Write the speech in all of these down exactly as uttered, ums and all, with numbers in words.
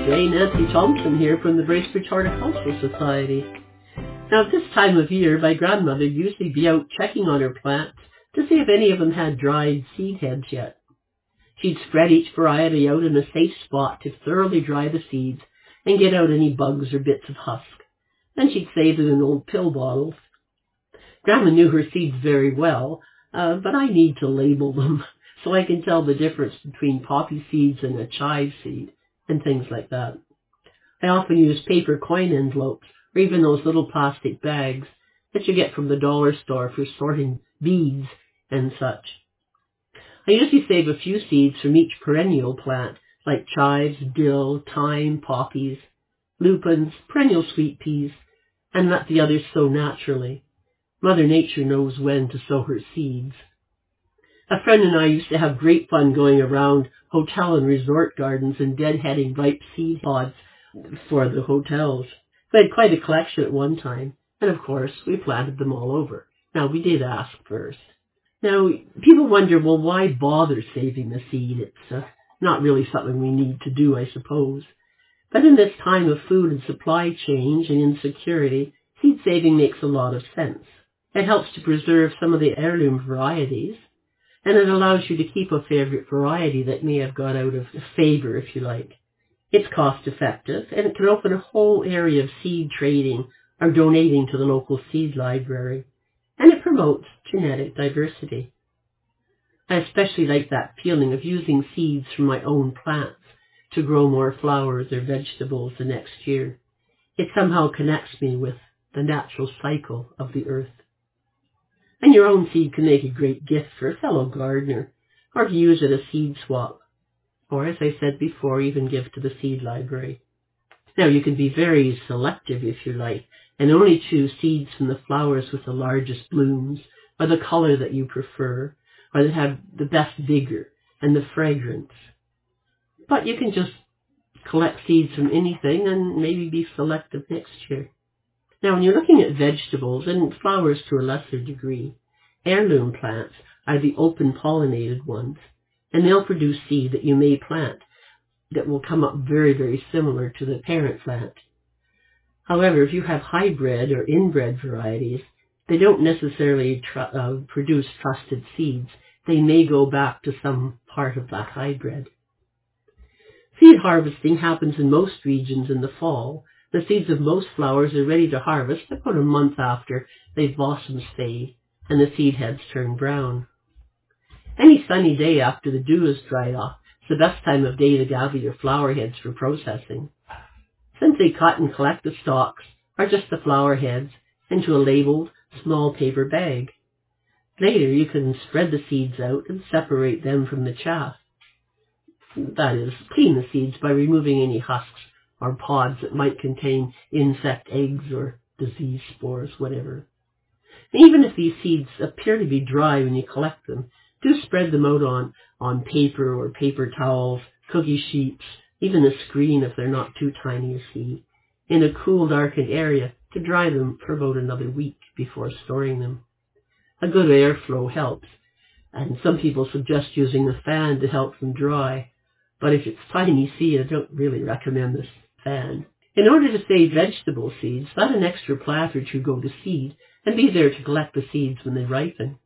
Jay, Nancy Thompson here from the Bracebridge Horticultural Society. Now at this time of year, my grandmother would usually be out checking on her plants to see if any of them had dried seed heads yet. She'd spread each variety out in a safe spot to thoroughly dry the seeds and get out any bugs or bits of husk. Then she'd save them in old pill bottles. Grandma knew her seeds very well, uh, but I need to label them so I can tell the difference between poppy seeds and a chive seed and things like that. I often use paper coin envelopes or even those little plastic bags that you get from the dollar store for sorting beads and such. I usually save a few seeds from each perennial plant, like chives, dill, thyme, poppies, lupins, perennial sweet peas, and let the others sow naturally. Mother Nature knows when to sow her seeds. A friend and I used to have great fun going around hotel and resort gardens and deadheading ripe seed pods for the hotels. We had quite a collection at one time, and of course we planted them all over. Now we did ask first. Now people wonder, well, why bother saving the seed? It's uh, not really something we need to do, I suppose. But in this time of food and supply change and insecurity, seed saving makes a lot of sense. It helps to preserve some of the heirloom varieties, and it allows you to keep a favorite variety that may have got out of favor, if you like. It's cost effective, and it can open a whole area of seed trading or donating to the local seed library, and it promotes genetic diversity. I especially like that feeling of using seeds from my own plants to grow more flowers or vegetables the next year. It somehow connects me with the natural cycle of the earth. And your own seed can make a great gift for a fellow gardener, or to use at a seed swap, or, as I said before, even give to the seed library. Now, you can be very selective if you like, and only choose seeds from the flowers with the largest blooms, or the color that you prefer, or that have the best vigor and the fragrance. But you can just collect seeds from anything and maybe be selective next year. Now, when you're looking at vegetables and flowers to a lesser degree, heirloom plants are the open pollinated ones, and they'll produce seed that you may plant that will come up very, very similar to the parent plant. However, if you have hybrid or inbred varieties, they don't necessarily tr- uh, produce trusted seeds. They may go back to some part of that hybrid. Seed harvesting happens in most regions in the fall. The seeds of most flowers are ready to harvest about a month after their blossoms fade and the seed heads turn brown. Any sunny day after the dew has dried off is the best time of day to gather your flower heads for processing. Simply cut and collect the stalks, or just the flower heads, into a labeled small paper bag. Later you can spread the seeds out and separate them from the chaff. That is, clean the seeds by removing any husks or pods that might contain insect eggs or disease spores, whatever. Even if these seeds appear to be dry when you collect them, do spread them out on, on paper or paper towels, cookie sheets, even a screen if they're not too tiny to see, in a cool, darkened area to dry them for about another week before storing them. A good airflow helps, and some people suggest using a fan to help them dry, but if it's tiny seed, I don't really recommend this fan. In order to save vegetable seeds, let an extra plant or two go to seed and be there to collect the seeds when they ripen.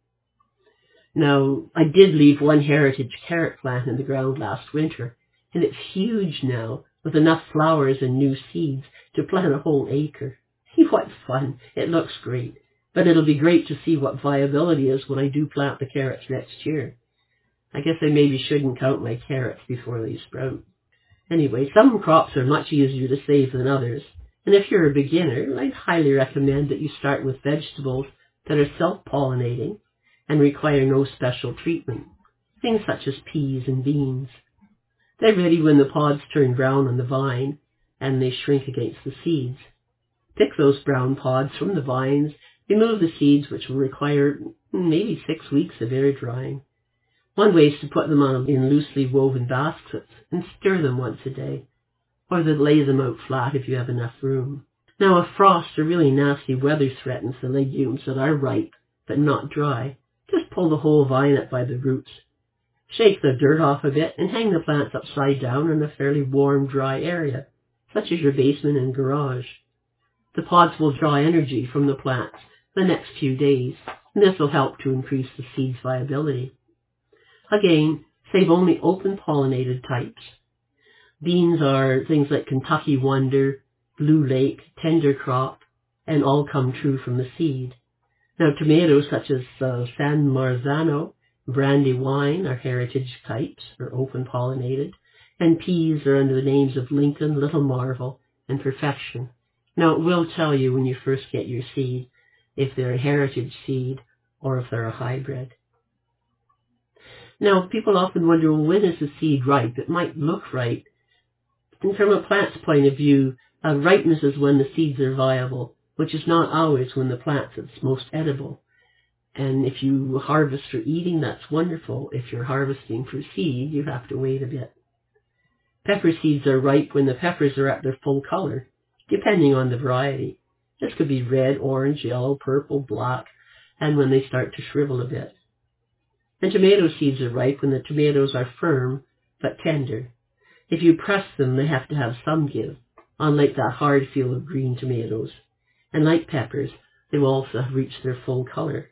Now, I did leave one heritage carrot plant in the ground last winter, and it's huge now with enough flowers and new seeds to plant a whole acre. What fun! It looks great, but it'll be great to see what viability is when I do plant the carrots next year. I guess I maybe shouldn't count my carrots before they sprout. Anyway, some crops are much easier to save than others, and if you're a beginner, I'd highly recommend that you start with vegetables that are self-pollinating and require no special treatment, things such as peas and beans. They're ready when the pods turn brown on the vine and they shrink against the seeds. Pick those brown pods from the vines, remove the seeds, which will require maybe six weeks of air drying. One way is to put them on in loosely woven baskets and stir them once a day, or to lay them out flat if you have enough room. Now, if frost or really nasty weather threatens the legumes that are ripe but not dry, just pull the whole vine up by the roots. Shake the dirt off a bit and hang the plants upside down in a fairly warm, dry area, such as your basement and garage. The pods will draw energy from the plants the next few days, and this will help to increase the seed's viability. Again, save only open pollinated types. Beans are things like Kentucky Wonder, Blue Lake, Tender Crop, and all come true from the seed. Now, tomatoes such as uh, San Marzano, Brandywine are heritage types, or open pollinated, and peas are under the names of Lincoln, Little Marvel, and Perfection. Now, it will tell you when you first get your seed if they're a heritage seed or if they're a hybrid. Now, people often wonder, well, when is the seed ripe? It might look ripe. And from a plant's point of view, uh, ripeness is when the seeds are viable, which is not always when the plant is most edible. And if you harvest for eating, that's wonderful. If you're harvesting for seed, you have to wait a bit. Pepper seeds are ripe when the peppers are at their full color, depending on the variety. This could be red, orange, yellow, purple, black, and when they start to shrivel a bit. And tomato seeds are ripe when the tomatoes are firm but tender. If you press them, they have to have some give, unlike that hard feel of green tomatoes. And like peppers, they will also have reached their full color.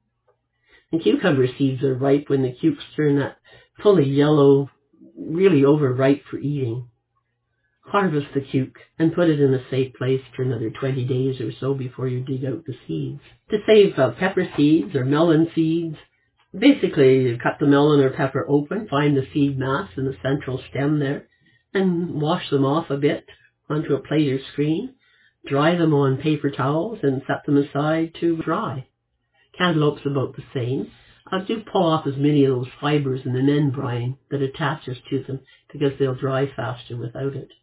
And cucumber seeds are ripe when the cukes turn that fully yellow, really overripe for eating. Harvest the cuke and put it in a safe place for another twenty days or so before you dig out the seeds. To save uh, pepper seeds or melon seeds, basically you cut the melon or pepper open, find the seed mass in the central stem there, and wash them off a bit onto a plate or screen. Dry them on paper towels and set them aside to dry. Cantaloupes about the same. I do pull off as many of those fibers in the membrane that attaches to them because they'll dry faster without it.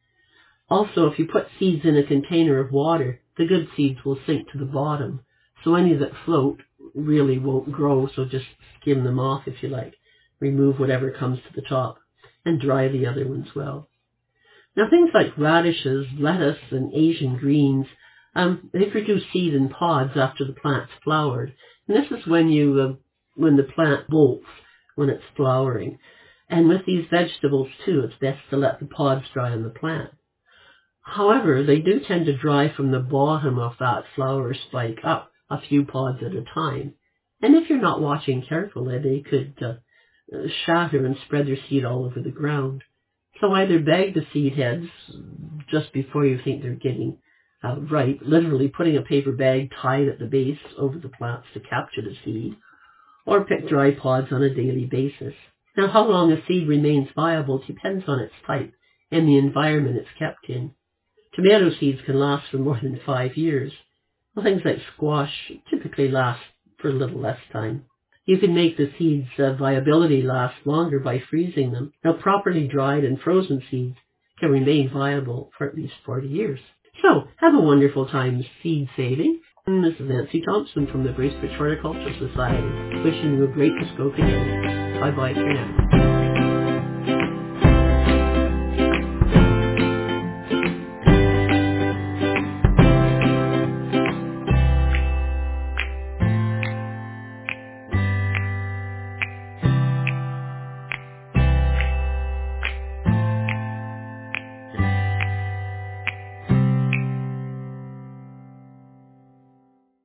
Also, if you put seeds in a container of water, the good seeds will sink to the bottom. So any that float really won't grow, so just skim them off if you like. Remove whatever comes to the top and dry the other ones well. Now things like radishes, lettuce, and Asian greens, um, they produce seed in pods after the plant's flowered. And this is when you, uh, when the plant bolts, when it's flowering. And with these vegetables too, it's best to let the pods dry on the plant. However, they do tend to dry from the bottom of that flower spike up a few pods at a time. And if you're not watching carefully, they could uh, shatter and spread their seed all over the ground. So either bag the seed heads just before you think they're getting uh, ripe, literally putting a paper bag tied at the base over the plants to capture the seed, or pick dry pods on a daily basis. Now, how long a seed remains viable depends on its type and the environment it's kept in. Tomato seeds can last for more than five years. Well, things like squash typically last for a little less time. You can make the seeds' uh, viability last longer by freezing them. Now, properly dried and frozen seeds can remain viable for at least forty years. So, have a wonderful time seed saving. And this is Nancy Thompson from the Bracebridge Horticultural Society, wishing you a great Muskoka day. Bye-bye for now.